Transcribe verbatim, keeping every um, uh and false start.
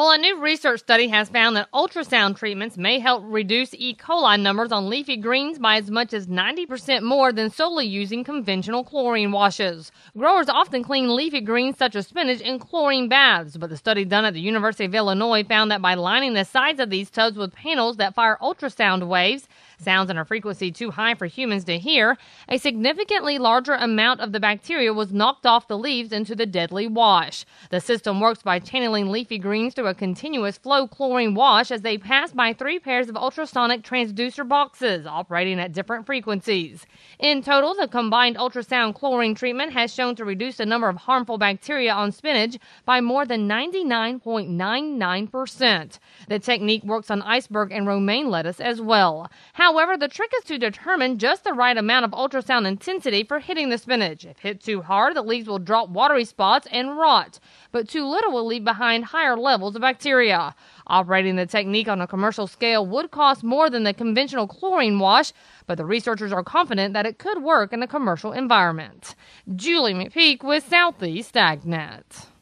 Well, a new research study has found that ultrasound treatments may help reduce E. coli numbers on leafy greens by as much as ninety percent more than solely using conventional chlorine washes. Growers often clean leafy greens such as spinach in chlorine baths, but the study done at the University of Illinois found that by lining the sides of these tubs with panels that fire ultrasound waves, sounds in a frequency too high for humans to hear, a significantly larger amount of the bacteria was knocked off the leaves into the deadly wash. The system works by channeling leafy greens through a continuous flow chlorine wash as they pass by three pairs of ultrasonic transducer boxes operating at different frequencies. In total, the combined ultrasound chlorine treatment has shown to reduce the number of harmful bacteria on spinach by more than ninety-nine point nine nine percent. The technique works on iceberg and romaine lettuce as well. However, the trick is to determine just the right amount of ultrasound intensity for hitting the spinach. If hit too hard, the leaves will drop watery spots and rot, but too little will leave behind higher levels of bacteria. Operating the technique on a commercial scale would cost more than the conventional chlorine wash, but the researchers are confident that it could work in a commercial environment. Julie McPeak with Southeast AgNet.